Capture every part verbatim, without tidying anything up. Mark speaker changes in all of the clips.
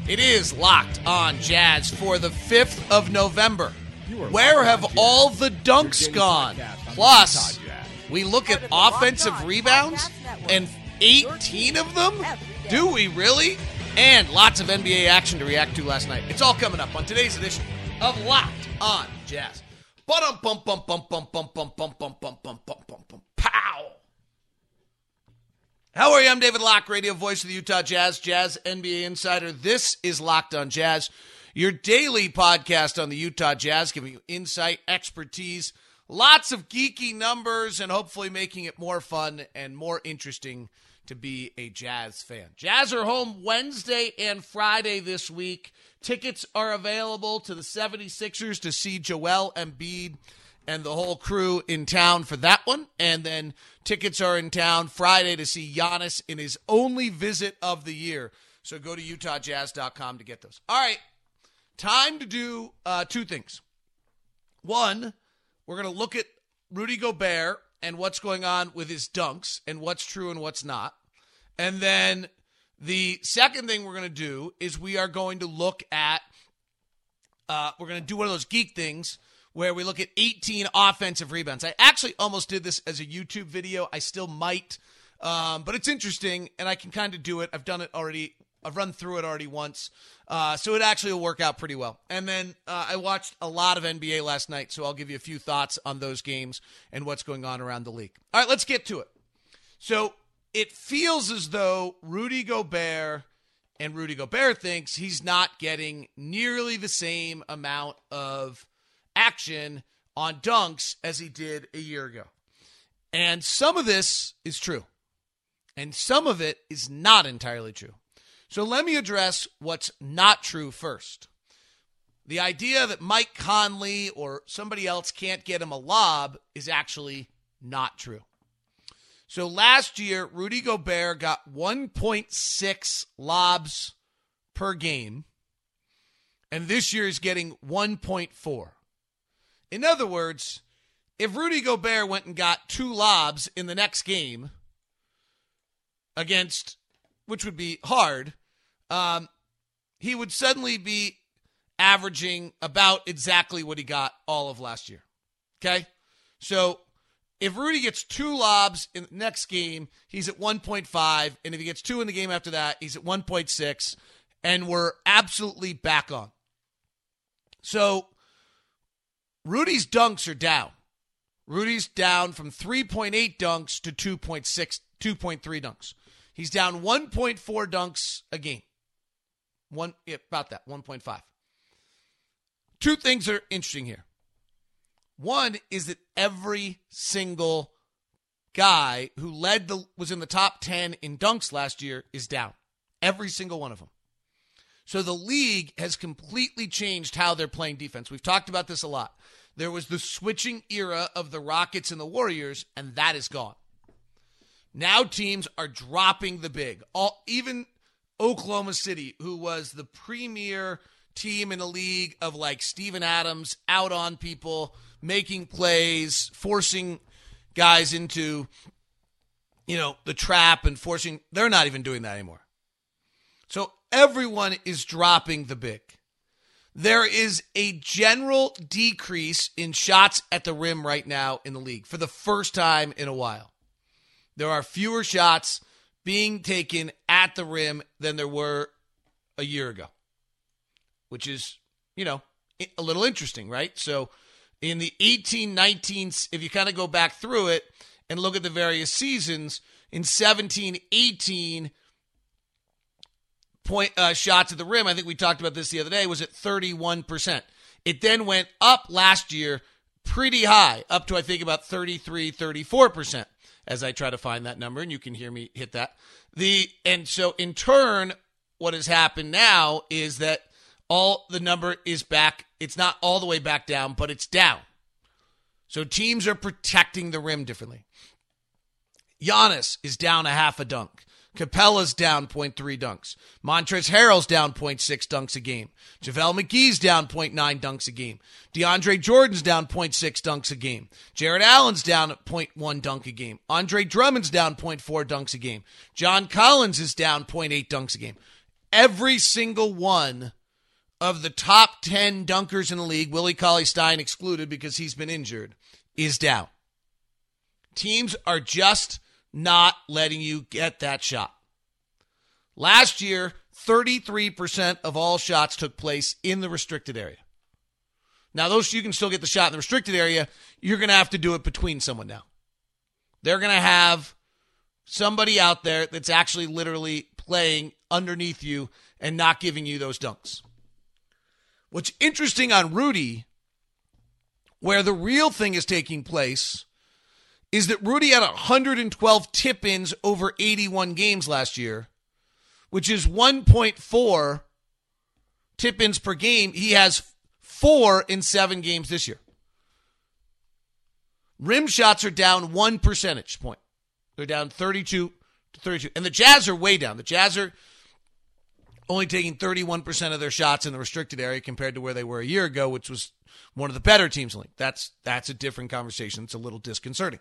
Speaker 1: It is Locked On Jazz for the fifth of November. Where have all the dunks gone? Plus, we look at offensive rebounds, and eighteen of them? Do we really? And lots of N B A action to react to last night. It's all coming up on today's edition of Locked On Jazz. Bum bum bum bum bum bum bum bum bum bum bum bum bum bum pow. How are you? I'm David Locke, radio voice of the Utah Jazz, Jazz N B A insider. This is Locked On Jazz, your daily podcast on the Utah Jazz, giving you insight, expertise, lots of geeky numbers, and hopefully making it more fun and more interesting to be a Jazz fan. Jazz are home Wednesday and Friday this week. Tickets are available to the seventy-sixers to see Joel Embiid and the whole crew in town for that one. And then tickets are in town Friday to see Giannis in his only visit of the year. So go to utah jazz dot com to get those. All right, time to do uh, two things. One, we're going to look at Rudy Gobert and what's going on with his dunks and what's true and what's not. And then the second thing we're going to do is we are going to look at, uh, we're going to do one of those geek things where we look at eighteen offensive rebounds. I actually almost did this as a YouTube video. I still might, um, but it's interesting, and I can kind of do it. I've done it already. I've run through it already once, uh, so it actually will work out pretty well. And then uh, I watched a lot of N B A last night, so I'll give you a few thoughts on those games and what's going on around the league. All right, let's get to it. So it feels as though Rudy Gobert and Rudy Gobert thinks he's not getting nearly the same amount of action on dunks as he did a year ago. And some of this is true, and some of it is not entirely true. So let me address what's not true first. The idea that Mike Conley or somebody else can't get him a lob is actually not true. So last year, Rudy Gobert got one point six lobs per game, and this year is getting one point four. In other words, if Rudy Gobert went and got two lobs in the next game against, which would be hard, um, he would suddenly be averaging about exactly what he got all of last year. Okay? So if Rudy gets two lobs in the next game, he's at one point five, and if he gets two in the game after that, he's at one point six, and we're absolutely back on. So Rudy's dunks are down. Rudy's down from three point eight dunks to two point six, two point three dunks. He's down one point four dunks a game. One, yeah, about that, one point five. Two things are interesting here. One is that every single guy who led the was in the top ten in dunks last year is down. Every single one of them. So the league has completely changed how they're playing defense. We've talked about this a lot. There was the switching era of the Rockets and the Warriors, and that is gone. Now teams are dropping the big. All, even Oklahoma City, who was the premier team in the league of like Steven Adams, out on people, making plays, forcing guys into, you know, the trap and forcing, they're not even doing that anymore. So everyone is dropping the big. There is a general decrease in shots at the rim right now in the league for the first time in a while. There are fewer shots being taken at the rim than there were a year ago, which is, you know, a little interesting, right? So in the eighteen nineteen, if you kind of go back through it and look at the various seasons, in seventeen eighteen, point uh, shots at the rim, I think we talked about this the other day, was at thirty-one percent. It then went up last year pretty high, up to I think about thirty-three, thirty-four percent, as I try to find that number, and you can hear me hit that. The and so in turn, what has happened now is that all the number is back. It's not all the way back down, but it's down. So teams are protecting the rim differently. Giannis is down a half a dunk. Capella's down zero point three dunks. Montrezl Harrell's down zero point six dunks a game. JaVale McGee's down zero point nine dunks a game. DeAndre Jordan's down zero point six dunks a game. Jared Allen's down zero point one dunk a game. Andre Drummond's down zero point four dunks a game. John Collins is down zero point eight dunks a game. every single one of the top ten dunkers in the league, Willie Cauley-Stein excluded because he's been injured, is down. Teams are just not letting you get that shot. Last year, thirty-three percent of all shots took place in the restricted area. Now, those you can still get the shot in the restricted area. You're going to have to do it between someone now. They're going to have somebody out there that's actually literally playing underneath you and not giving you those dunks. What's interesting on Rudy, where the real thing is taking place, is that Rudy had one hundred twelve tip-ins over eighty-one games last year, which is one point four tip-ins per game. He has four in seven games this year. Rim shots are down one percentage point. They're down thirty-two to thirty-two. And the Jazz are way down. The Jazz are only taking thirty-one percent of their shots in the restricted area compared to where they were a year ago, which was one of the better teams in the league. That's, that's a different conversation. It's a little disconcerting.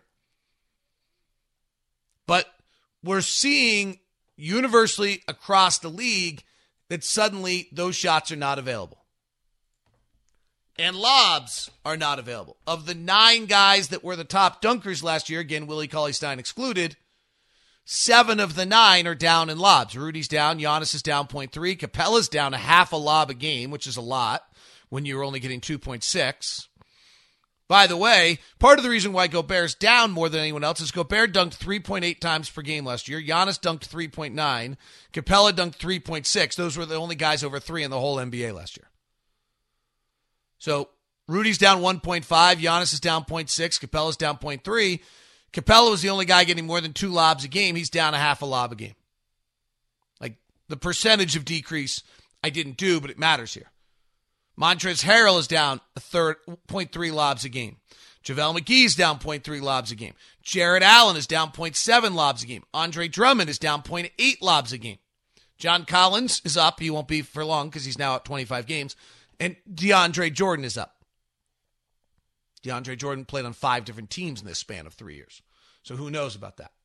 Speaker 1: But we're seeing universally across the league that suddenly those shots are not available. And lobs are not available. Of the nine guys that were the top dunkers last year, again, Willie Cauley-Stein excluded, seven of the nine are down in lobs. Rudy's down. Giannis is down zero point three. Capella's down a half a lob a game, which is a lot when you're only getting two point six. By the way, part of the reason why Gobert's down more than anyone else is Gobert dunked three point eight times per game last year. Giannis dunked three point nine. Capella dunked three point six. Those were the only guys over three in the whole N B A last year. So Rudy's down one point five. Giannis is down zero point six. Capella's down zero point three. Capella was the only guy getting more than two lobs a game. He's down a half a lob a game. Like, the percentage of decrease I didn't do, but it matters here. Montrezl Harrell is down a third, zero point three lobs a game. JaVale McGee's down zero point three lobs a game. Jarrett Allen is down zero point seven lobs a game. Andre Drummond is down zero point eight lobs a game. John Collins is up. He won't be for long because he's now at twenty-five games. And DeAndre Jordan is up. DeAndre Jordan played on five different teams in this span of three years. So who knows about that?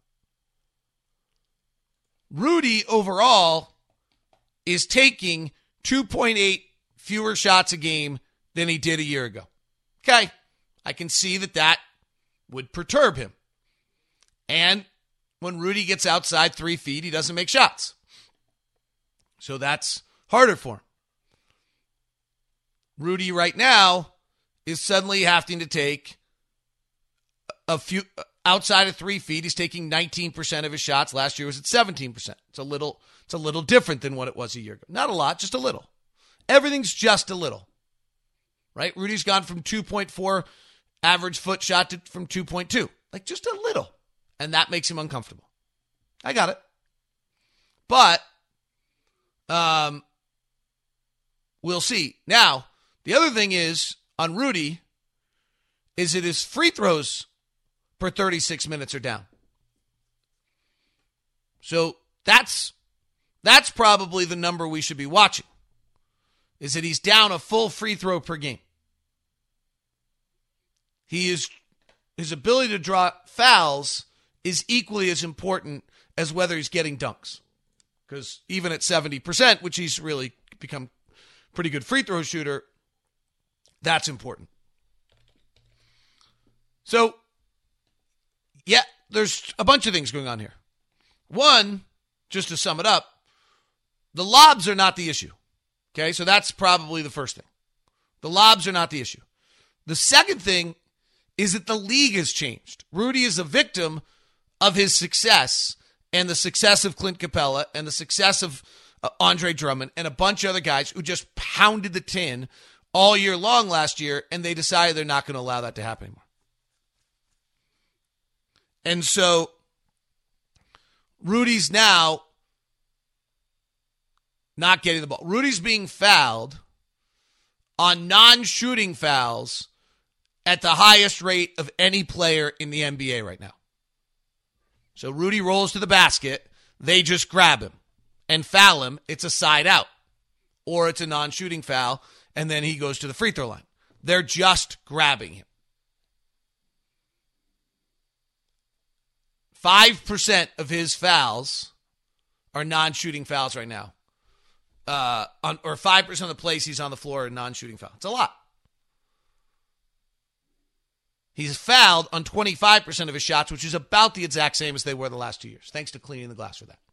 Speaker 1: Rudy overall is taking two point eight fewer shots a game than he did a year ago. Okay, I can see that that would perturb him. And when Rudy gets outside three feet, he doesn't make shots. So that's harder for him. Rudy right now is suddenly having to take a few outside of three feet. He's taking nineteen percent of his shots. Last year was at seventeen percent. It's a little, it's a little different than what it was a year ago. Not a lot, just a little. Everything's just a little, right? Rudy's gone from two point four average foot shot to from two point two, like just a little. And that makes him uncomfortable. I got it. But um, we'll see. Now, the other thing is, on Rudy, is that his free throws per thirty-six minutes are down. So that's that's probably the number we should be watching, is that he's down a full free throw per game. He is his ability to draw fouls is equally as important as whether he's getting dunks. Because even at seventy percent, which he's really become a pretty good free throw shooter, that's important. So, yeah, there's a bunch of things going on here. One, just to sum it up, the lobs are not the issue. Okay, so that's probably the first thing. The lobs are not the issue. The second thing is that the league has changed. Rudy is a victim of his success and the success of Clint Capella and the success of uh, Andre Drummond and a bunch of other guys who just pounded the tin all year long last year, and they decided they're not going to allow that to happen anymore. And so Rudy's now not getting the ball. Rudy's being fouled on non-shooting fouls at the highest rate of any player in the N B A right now. So Rudy rolls to the basket, they just grab him and foul him. It's a side out, or it's a non-shooting foul, and then he goes to the free throw line. They're just grabbing him. five percent of his fouls are non-shooting fouls right now. uh, on, or five percent of the plays he's on the floor in non-shooting foul. It's a lot. He's fouled on twenty-five percent of his shots, which is about the exact same as they were the last two years, thanks to cleaning the glass for that.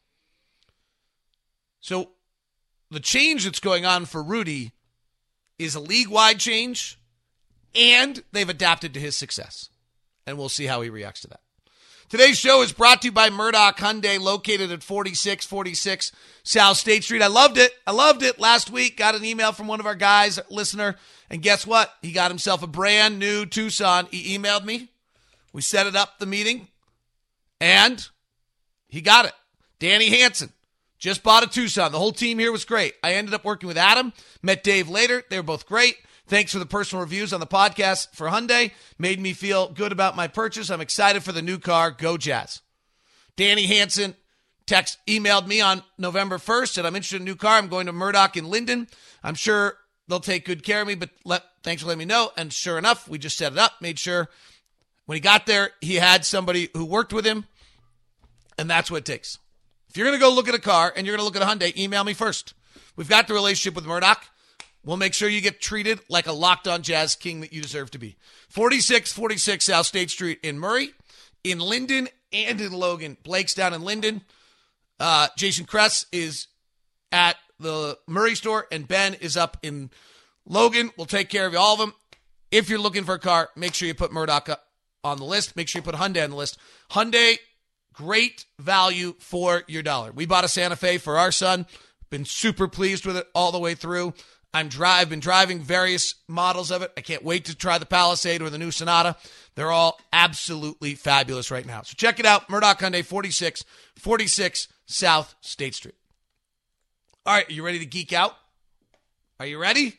Speaker 1: So the change that's going on for Rudy is a league-wide change, and they've adapted to his success. And we'll see how he reacts to that. Today's show is brought to you by Murdoch Hyundai, located at forty-six forty-six South State Street. I loved it. I loved it. Last week, got an email from one of our guys, a listener, and guess what? He got himself a brand new Tucson. He emailed me. We set it up, the meeting, and he got it. Danny Hansen just bought a Tucson. The whole team here was great. I ended up working with Adam, met Dave later. They were both great. Thanks for the personal reviews on the podcast for Hyundai. Made me feel good about my purchase. I'm excited for the new car. Go Jazz. Danny Hansen text emailed me on November first, said I'm interested in a new car. I'm going to Murdoch in Linden. I'm sure they'll take good care of me, but let, thanks for letting me know. And sure enough, we just set it up, made sure when he got there, he had somebody who worked with him, and that's what it takes. If you're going to go look at a car and you're going to look at a Hyundai, email me first. We've got the relationship with Murdoch. We'll make sure you get treated like a locked-on Jazz king that you deserve to be. forty-six forty-six South State Street in Murray, in Linden, and in Logan. Blake's down in Linden. Uh, Jason Kress is at the Murray store, and Ben is up in Logan. We'll take care of you, all of them. If you're looking for a car, make sure you put Murdoch on the list. Make sure you put Hyundai on the list. Hyundai, great value for your dollar. We bought a Santa Fe for our son. Been super pleased with it all the way through. I'm dri- I've been driving various models of it. I can't wait to try the Palisade or the new Sonata. They're all absolutely fabulous right now. So check it out. Murdoch Hyundai, forty-six forty-six South State Street. All right, are you ready to geek out? Are you ready?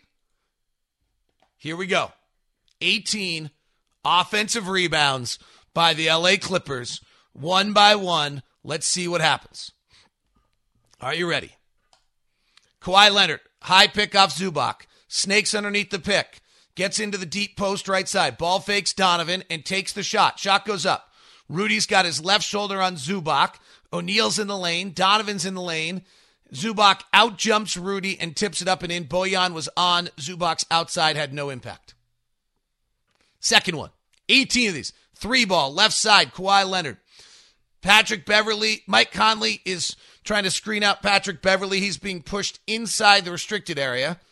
Speaker 1: Here we go. eighteen offensive rebounds by the L A Clippers, one by one. Let's see what happens. Are you ready? Kawhi Leonard, high pick off Zubac, snakes underneath the pick, gets into the deep post right side, ball fakes Donovan and takes the shot. Shot goes up. Rudy's got his left shoulder on Zubac. O'Neal's in the lane. Donovan's in the lane. Zubac out-jumps Rudy and tips it up and in. Bojan was on. Zubac's outside, had no impact. Second one, eighteen of these. Three ball, left side, Kawhi Leonard. Patrick Beverly, Mike Conley is trying to screen out Patrick Beverly. He's being pushed inside the restricted area.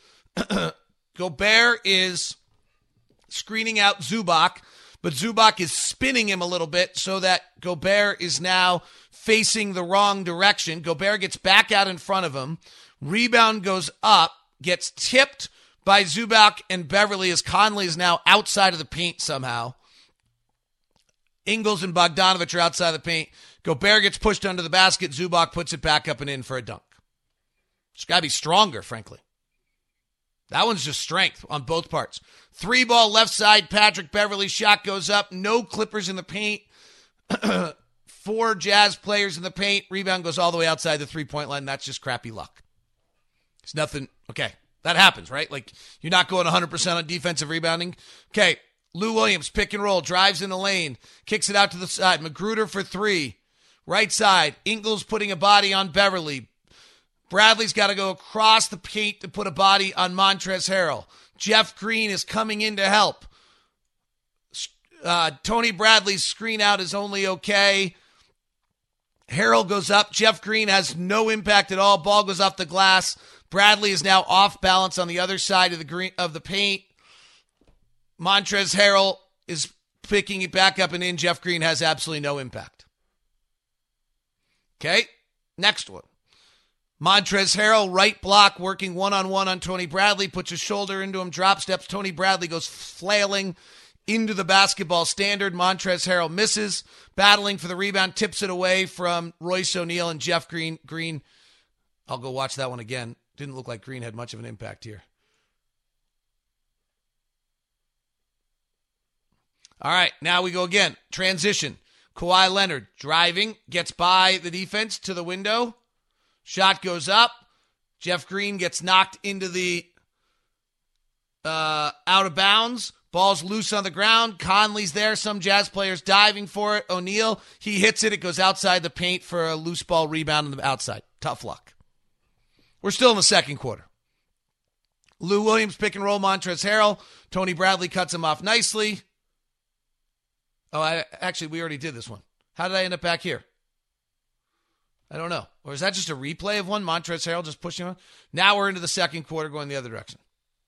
Speaker 1: Gobert is screening out Zubac, but Zubac is spinning him a little bit so that Gobert is now facing the wrong direction. Gobert gets back out in front of him. Rebound goes up, gets tipped by Zubac and Beverly as Conley is now outside of the paint somehow. Ingles and Bogdanovich are outside the paint. Gobert gets pushed under the basket. Zubac puts it back up and in for a dunk. It's got to be stronger, frankly. That one's just strength on both parts. Three ball left side, Patrick Beverly. Shot goes up. No Clippers in the paint. Four Jazz players in the paint. Rebound goes all the way outside the three-point line. That's just crappy luck. It's nothing. Okay, that happens, right? Like, you're not going one hundred percent on defensive rebounding. Okay, Lou Williams, pick and roll, drives in the lane, kicks it out to the side. Magruder for three. Right side, Ingles putting a body on Beverly. Bradley's got to go across the paint to put a body on Montrezl Harrell. Jeff Green is coming in to help. Uh, Tony Bradley's screen out is only okay. Harrell goes up. Jeff Green has no impact at all. Ball goes off the glass. Bradley is now off balance on the other side of the green of the paint. Montrezl Harrell is picking it back up and in. Jeff Green has absolutely no impact. Okay, next one. Montrezl Harrell, right block, working one-on-one on Tony Bradley, puts his shoulder into him, drop steps. Tony Bradley goes flailing into the basketball standard. Montrezl Harrell misses, battling for the rebound, tips it away from Royce O'Neal and Jeff Green. Green, I'll go watch that one again. Didn't look like Green had much of an impact here. All right, now we go again. Transition. Kawhi Leonard driving, gets by the defense to the window. Shot goes up. Jeff Green gets knocked into the uh, out of bounds. Ball's loose on the ground. Conley's there. Some Jazz players diving for it. O'Neal, he hits it. It goes outside the paint for a loose ball rebound on the outside. Tough luck. We're still in the second quarter. Lou Williams pick and roll Montrezl Harrell. Tony Bradley cuts him off nicely. Oh, I, actually, we already did this one. How did I end up back here? I don't know. Or is that just a replay of one? Montrezl Harrell just pushing on? Now we're into the second quarter going the other direction.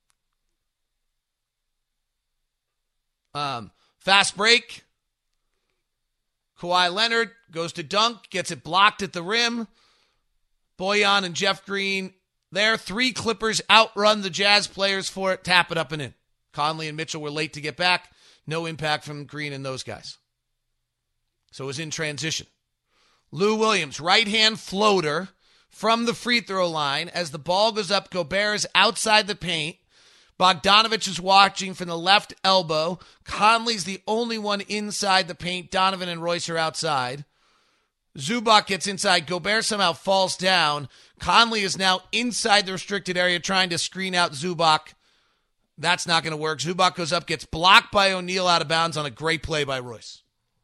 Speaker 1: Um, fast break. Kawhi Leonard goes to dunk, gets it blocked at the rim. Bojan and Jeff Green there. Three Clippers outrun the Jazz players for it, tap it up and in. Conley and Mitchell were late to get back. No impact from Green and those guys. So it was in transition. Lou Williams, right-hand floater from the free throw line. As the ball goes up, Gobert is outside the paint. Bogdanovich is watching from the left elbow. Conley's the only one inside the paint. Donovan and Royce are outside. Zubac gets inside. Gobert somehow falls down. Conley is now inside the restricted area trying to screen out Zubac. That's not going to work. Zubac goes up, gets blocked by O'Neal out of bounds on a great play by Royce.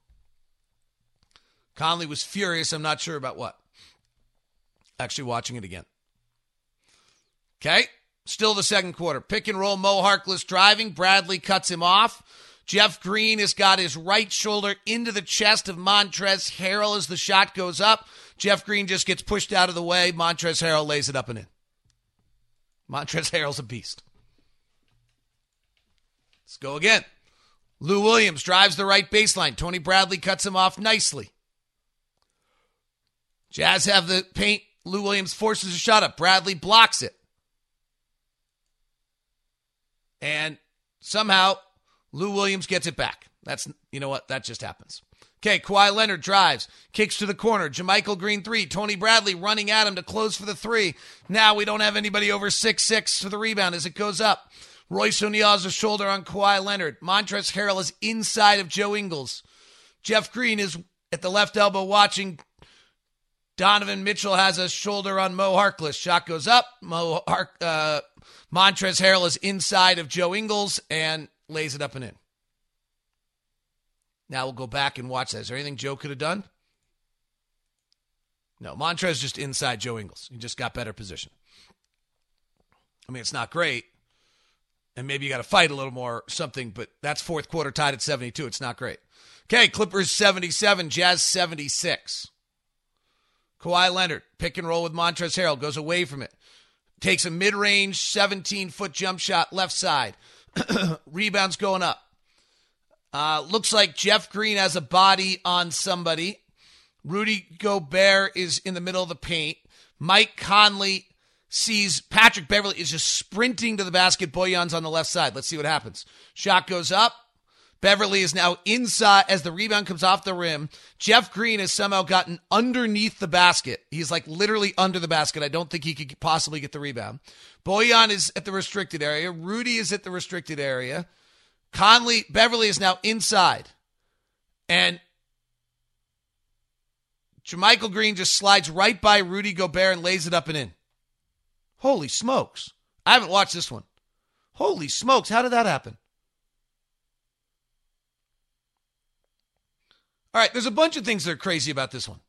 Speaker 1: Conley was furious. I'm not sure about what. Actually watching it again. Okay. Still the second quarter. Pick and roll. Mo Harkless driving. Bradley cuts him off. Jeff Green has got his right shoulder into the chest of Montrezl Harrell as the shot goes up. Jeff Green just gets pushed out of the way. Montrezl Harrell lays it up and in. Montrezl Harrell's a beast. Let's go again. Lou Williams drives the right baseline. Tony Bradley cuts him off nicely. Jazz have the paint. Lou Williams forces a shot up. Bradley blocks it. And somehow Lou Williams gets it back. That's, you know what? That just happens. Okay, Kawhi Leonard drives, kicks to the corner. JaMychal Green three. Tony Bradley running at him to close for the three. Now we don't have anybody over six six for the rebound as it goes up. Royce O'Neal has a shoulder on Kawhi Leonard. Montrezl Harrell is inside of Joe Ingles. Jeff Green is at the left elbow watching. Donovan Mitchell has a shoulder on Mo Harkless. Shot goes up. Mo Hark, uh, Montrezl Harrell is inside of Joe Ingles and lays it up and in. Now we'll go back and watch that. Is there anything Joe could have done? No, Montrezl just inside Joe Ingles. He just got better position. I mean, it's not great. And maybe you got to fight a little more something, but that's fourth quarter tied at seventy-two. It's not great. Okay, Clippers seventy-seven, Jazz seventy-six. Kawhi Leonard, pick and roll with Montrezl Harrell, goes away from it. Takes a mid-range seventeen-foot jump shot left side. Rebounds going up. Uh, looks like Jeff Green has a body on somebody. Rudy Gobert is in the middle of the paint. Mike Conley sees Patrick Beverly is just sprinting to the basket. Bojan's on the left side. Let's see what happens. Shot goes up. Beverly is now inside as the rebound comes off the rim. Jeff Green has somehow gotten underneath the basket. He's like literally under the basket. I don't think he could possibly get the rebound. Bojan is at the restricted area. Rudy is at the restricted area. Conley, Beverly is now inside. And JaMychal Green just slides right by Rudy Gobert and lays it up and in. Holy smokes. I haven't watched this one. Holy smokes. How did that happen? All right, there's a bunch of things that are crazy about this one.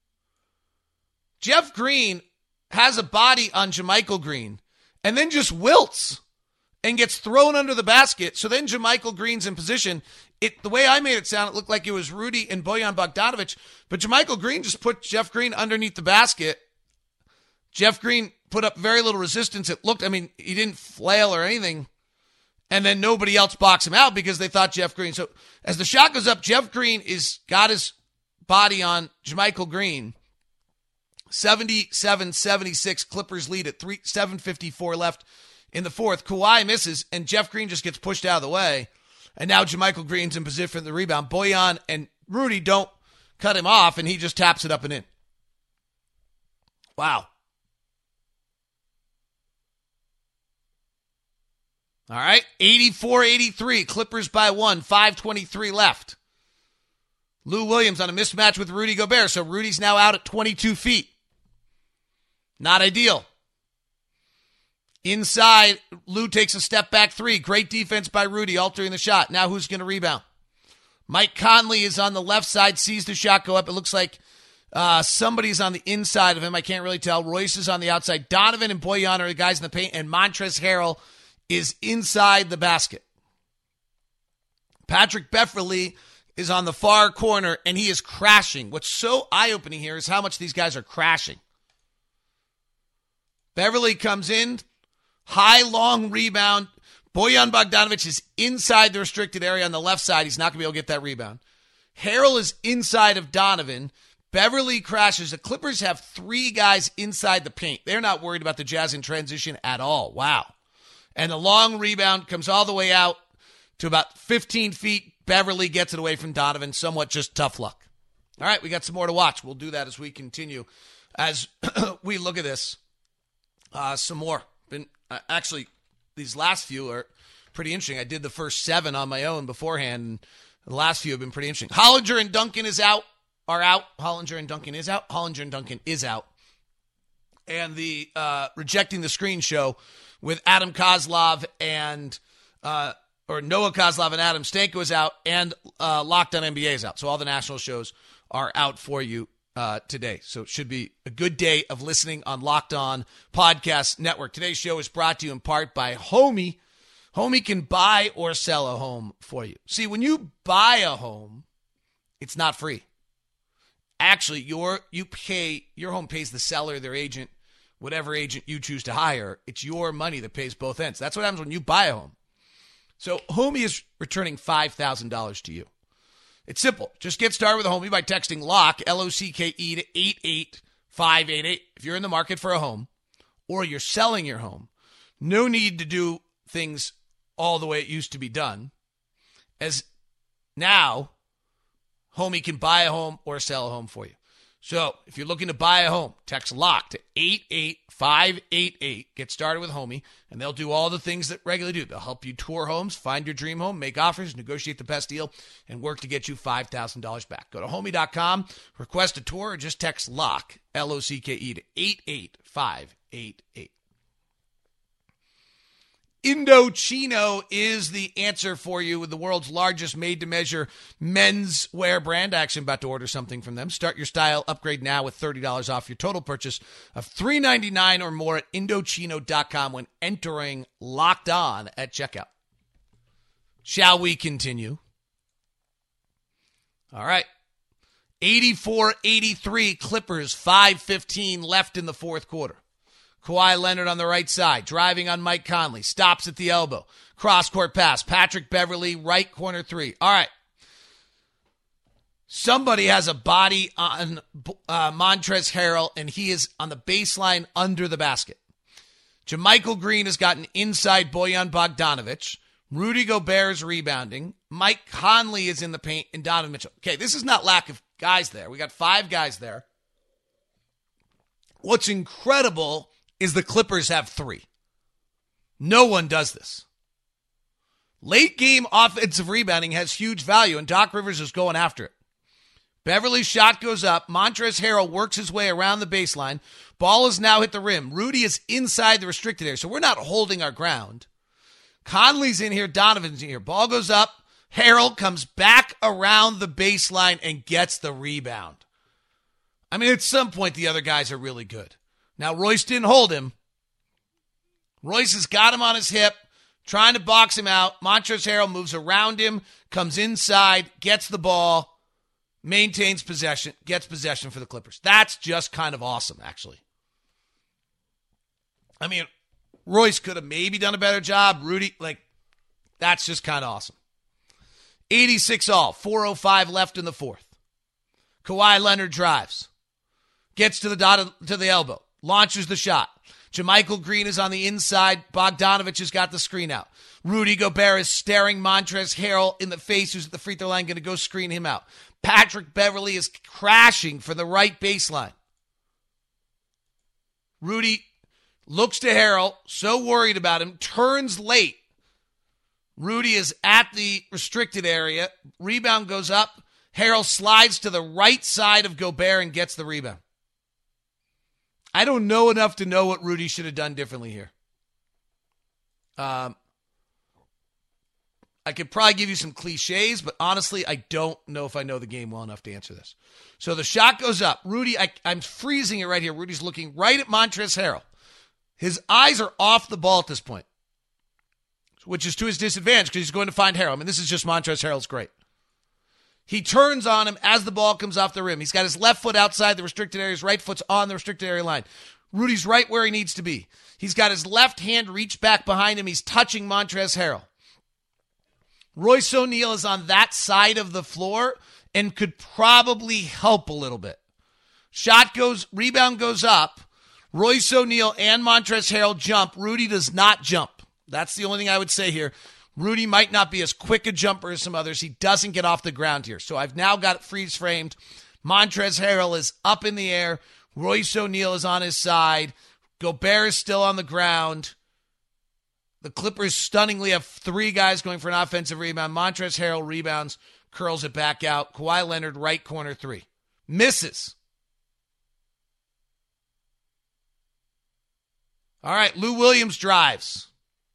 Speaker 1: Jeff Green has a body on JaMychal Green and then just wilts and gets thrown under the basket. So then JaMychal Green's in position. It the way I made it sound, it looked like it was Rudy and Bojan Bogdanovich, but JaMychal Green just put Jeff Green underneath the basket. Jeff Green put up very little resistance. It looked, I mean, he didn't flail or anything. And then nobody else boxed him out because they thought Jeff Green. So as the shot goes up, Jeff Green is got his body on JaMychal Green. seventy-seven seventy-six, Clippers lead at three seven fifty-four left in the fourth. Kawhi misses, and Jeff Green just gets pushed out of the way. And now JaMychal Green's in position for the rebound. Bojan and Rudy don't cut him off, and he just taps it up and in. Wow. All right, eighty-four eighty-three, Clippers by one, five twenty-three left. Lou Williams on a mismatch with Rudy Gobert, so Rudy's now out at twenty-two feet. Not ideal. Inside, Lou takes a step back three. Great defense by Rudy, altering the shot. Now who's going to rebound? Mike Conley is on the left side, sees the shot go up. It looks like Uh, somebody's on the inside of him. I can't really tell. Royce is on the outside. Donovan and Bojan are the guys in the paint, and Montrezl Harrell is inside the basket. Patrick Beverley is on the far corner, and he is crashing. What's so eye-opening here is how much these guys are crashing. Beverley comes in, high, long rebound. Bojan Bogdanovic is inside the restricted area on the left side. He's not going to be able to get that rebound. Harrell is inside of Donovan. Beverley crashes. The Clippers have three guys inside the paint. They're not worried about the Jazz in transition at all. Wow. And the long rebound comes all the way out to about fifteen feet. Beverley gets it away from Donovan. Somewhat just tough luck. All right, we got some more to watch. We'll do that as we continue. As we look at this, uh, some more. Been uh, Actually, these last few are pretty interesting. I did the first seven on my own beforehand, and the last few have been pretty interesting. Hollinger and Duncan is out. Are out. Hollinger and Duncan is out. Hollinger and Duncan is out. And the uh, Rejecting the Screen show with Adam Kozlov and, uh, or Noah Kozlov and Adam Stanko is out, and uh, Locked on N B A is out. So all the national shows are out for you uh, today. So it should be a good day of listening on Locked On Podcast Network. Today's show is brought to you in part by Homey. Homey can buy or sell a home for you. See, when you buy a home, it's not free. Actually, your you pay your home pays the seller, their agent, whatever agent you choose to hire. It's your money that pays both ends. That's what happens when you buy a home. So Homey is returning five thousand dollars to you. It's simple. Just get started with a Homey by texting LOCK, L O C K E, to eight eight five eight eight. If you're in the market for a home or you're selling your home, no need to do things all the way it used to be done, as now Homey can buy a home or sell a home for you. So if you're looking to buy a home, text LOCK to eight eight five eight eight. Get started with Homey, and they'll do all the things that regularly do. They'll help you tour homes, find your dream home, make offers, negotiate the best deal, and work to get you five thousand dollars back. Go to Homey dot com, request a tour, or just text LOCK, L O C K E, to eight eight five eight eight. Indochino is the answer for you, with the world's largest made-to-measure menswear brand. Actually, I'm about to order something from them. Start your style upgrade now with thirty dollars off your total purchase of three ninety-nine or more at Indochino dot com when entering Locked On at checkout. Shall we continue? All right. eighty-four eighty-three Clippers, five fifteen left in the fourth quarter. Kawhi Leonard on the right side, driving on Mike Conley, stops at the elbow, cross-court pass, Patrick Beverley, right corner three. All right. Somebody has a body on uh, Montrezl Harrell, and he is on the baseline under the basket. JaMychal Green has gotten inside Bojan Bogdanovic. Rudy Gobert is rebounding. Mike Conley is in the paint, and Donovan Mitchell. Okay, this is not lack of guys there. We got five guys there. What's incredible is the Clippers have three. No one does this. Late game offensive rebounding has huge value, and Doc Rivers is going after it. Beverly's shot goes up. Montrezl Harrell works his way around the baseline. Ball has now hit the rim. Rudy is inside the restricted area, so we're not holding our ground. Conley's in here. Donovan's in here. Ball goes up. Harrell comes back around the baseline and gets the rebound. I mean, at some point, the other guys are really good. Now, Royce didn't hold him. Royce has got him on his hip, trying to box him out. Montrezl Harrell moves around him, comes inside, gets the ball, maintains possession, gets possession for the Clippers. That's just kind of awesome, actually. I mean, Royce could have maybe done a better job. Rudy, like, that's just kind of awesome. eighty-six all, four oh five left in the fourth. Kawhi Leonard drives, gets to the dot, to the elbow. Launches the shot. JaMychal Green is on the inside. Bogdanovic has got the screen out. Rudy Gobert is staring Montrezl Harrell in the face, who's at the free throw line, going to go screen him out. Patrick Beverley is crashing for the right baseline. Rudy looks to Harrell, so worried about him, turns late. Rudy is at the restricted area. Rebound goes up. Harrell slides to the right side of Gobert and gets the rebound. I don't know enough to know what Rudy should have done differently here. Um, I could probably give you some cliches, but honestly, I don't know if I know the game well enough to answer this. So the shot goes up. Rudy, I, I'm freezing it right here. Rudy's looking right at Montrezl Harrell. His eyes are off the ball at this point, which is to his disadvantage because he's going to find Harrell. I mean, this is just Montrezl Harrell's great. He turns on him as the ball comes off the rim. He's got his left foot outside the restricted area. His right foot's on the restricted area line. Rudy's right where he needs to be. He's got his left hand reached back behind him. He's touching Montrezl Harrell. Royce O'Neal is on that side of the floor and could probably help a little bit. Shot goes, rebound goes up. Royce O'Neal and Montrezl Harrell jump. Rudy does not jump. That's the only thing I would say here. Rudy might not be as quick a jumper as some others. He doesn't get off the ground here. So I've now got it freeze-framed. Montrezl Harrell is up in the air. Royce O'Neal is on his side. Gobert is still on the ground. The Clippers stunningly have three guys going for an offensive rebound. Montrezl Harrell rebounds, curls it back out. Kawhi Leonard, right corner three. Misses. All right, Lou Williams drives.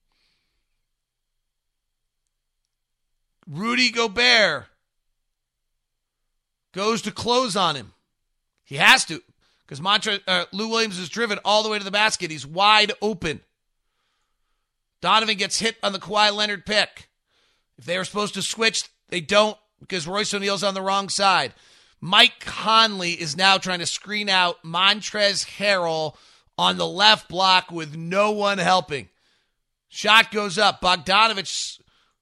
Speaker 1: Rudy Gobert goes to close on him. He has to because Montre, uh, Lou Williams is driven all the way to the basket. He's wide open. Donovan gets hit on the Kawhi Leonard pick. If they were supposed to switch, they don't because Royce O'Neal's on the wrong side. Mike Conley is now trying to screen out Montrezl Harrell on the left block with no one helping. Shot goes up. Bogdanovich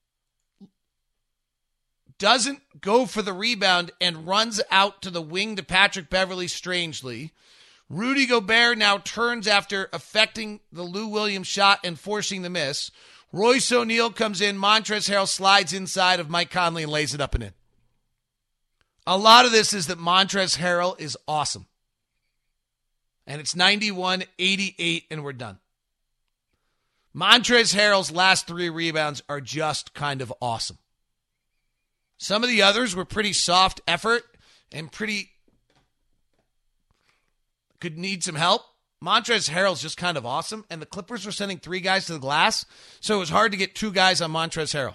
Speaker 1: doesn't go for the rebound and runs out to the wing to Patrick Beverley strangely. Rudy Gobert now turns after affecting the Lou Williams shot and forcing the miss. Royce O'Neal comes in. Montrezl Harrell slides inside of Mike Conley and lays it up and in. A lot of this is that Montrezl Harrell is awesome. And it's ninety-one eighty-eight and we're done. Montrezl Harrell's last three rebounds are just kind of awesome. Some of the others were pretty soft effort and pretty could need some help. Montrezl Harrell's just kind of awesome, and the Clippers were sending three guys to the glass, so it was hard to get two guys on Montrezl Harrell.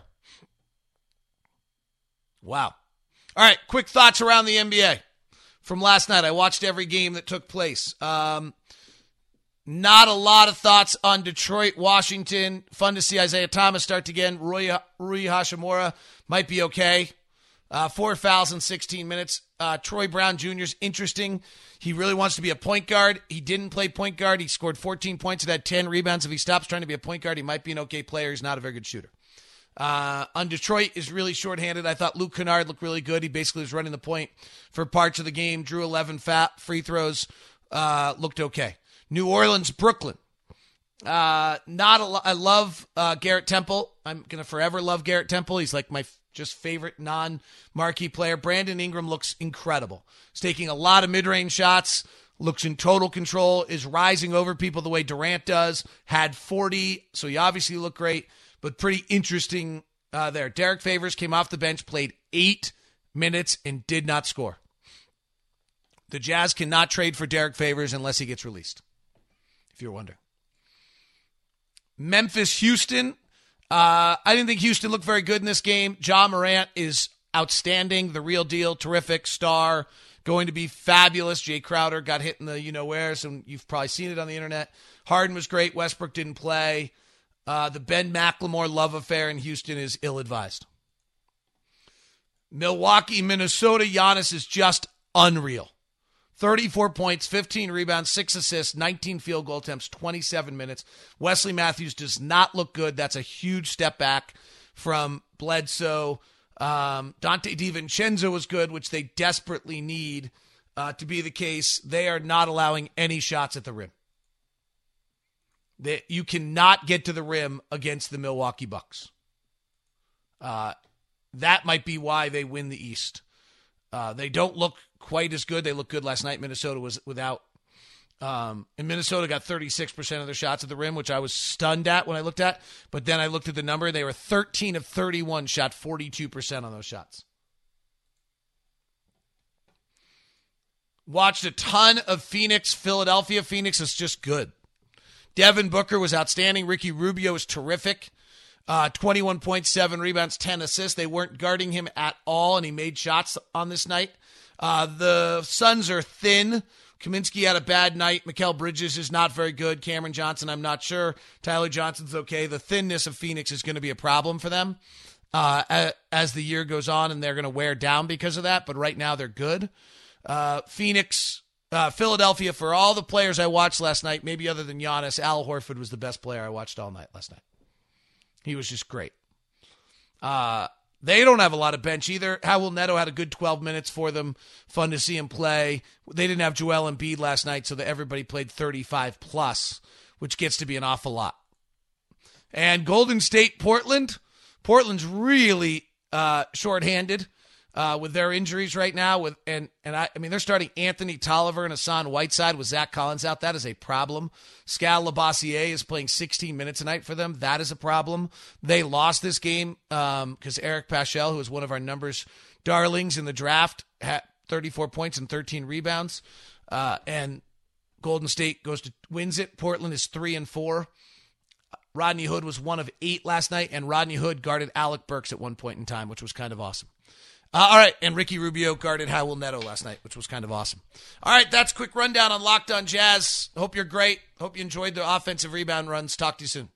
Speaker 1: Wow. All right, quick thoughts around the N B A from last night. I watched every game that took place. Um, not a lot of thoughts on Detroit, Washington. Fun to see Isaiah Thomas start again. Rui, Rui Hashimura might be okay. Uh, four fouls in sixteen minutes. Uh, Troy Brown Junior is interesting. He really wants to be a point guard. He didn't play point guard. He scored fourteen points and had ten rebounds. If he stops trying to be a point guard, he might be an okay player. He's not a very good shooter. Uh, on Detroit is really shorthanded. I thought Luke Kennard looked really good. He basically was running the point for parts of the game. Drew eleven fat free throws. Uh, looked okay. New Orleans, Brooklyn. Uh, not a lo- I love uh, Garrett Temple. I'm going to forever love Garrett Temple. He's like my f- just favorite non-marquee player. Brandon Ingram looks incredible. He's taking a lot of mid-range shots, looks in total control, is rising over people the way Durant does, had forty, so he obviously looked great, but pretty interesting uh, there. Derek Favors came off the bench, played eight minutes, and did not score. The Jazz cannot trade for Derek Favors unless he gets released, if you're wondering. Memphis, Houston. Uh, I didn't think Houston looked very good in this game. Ja Morant is outstanding, the real deal, terrific, star, going to be fabulous. Jay Crowder got hit in the you-know-where, so you've probably seen it on the internet. Harden was great. Westbrook didn't play. Uh, the Ben McLemore love affair in Houston is ill-advised. Milwaukee, Minnesota, Giannis is just unreal. thirty-four points, fifteen rebounds, six assists, nineteen field goal attempts, twenty-seven minutes. Wesley Matthews does not look good. That's a huge step back from Bledsoe. Um, Dante DiVincenzo was good, which they desperately need uh, to be the case. They are not allowing any shots at the rim. They, you cannot get to the rim against the Milwaukee Bucks. Uh, that might be why they win the East. Uh, they don't look quite as good. They looked good last night. Minnesota was without. Um, and Minnesota got thirty-six percent of their shots at the rim, which I was stunned at when I looked at. But then I looked at the number. They were thirteen of thirty-one, shot forty-two percent on those shots. Watched a ton of Phoenix, Philadelphia. Phoenix is just good. Devin Booker was outstanding. Ricky Rubio was terrific. Uh, twenty-one point seven rebounds, ten assists. They weren't guarding him at all, and he made shots on this night. Uh, the Suns are thin. Kaminsky had a bad night. Mikal Bridges is not very good. Cameron Johnson, I'm not sure. Tyler Johnson's okay. The thinness of Phoenix is going to be a problem for them uh, as the year goes on, and they're going to wear down because of that. But right now they're good. Uh, Phoenix, uh, Philadelphia, for all the players I watched last night, maybe other than Giannis, Al Horford was the best player I watched all night last night. He was just great. Uh, they don't have a lot of bench either. Raul Neto had a good twelve minutes for them. Fun to see him play. They didn't have Joel Embiid last night, so that everybody played thirty-five plus, which gets to be an awful lot. And Golden State, Portland. Portland's really uh, shorthanded uh, with their injuries right now. With and and I, I mean they're starting Anthony Tolliver and Hassan Whiteside with Zach Collins out. That is a problem. Skal Labissiere is playing sixteen minutes a night for them. That is a problem. They lost this game because um, Eric Paschall, who was one of our numbers darlings in the draft, had thirty-four points and thirteen rebounds. Uh, and Golden State goes to wins it. Portland is three and four. Rodney Hood was one of eight last night, and Rodney Hood guarded Alec Burks at one point in time, which was kind of awesome. Uh, all right, and Ricky Rubio guarded Raul Neto last night, which was kind of awesome. All right, that's a quick rundown on Locked On Jazz. Hope you're great. Hope you enjoyed the offensive rebound runs. Talk to you soon.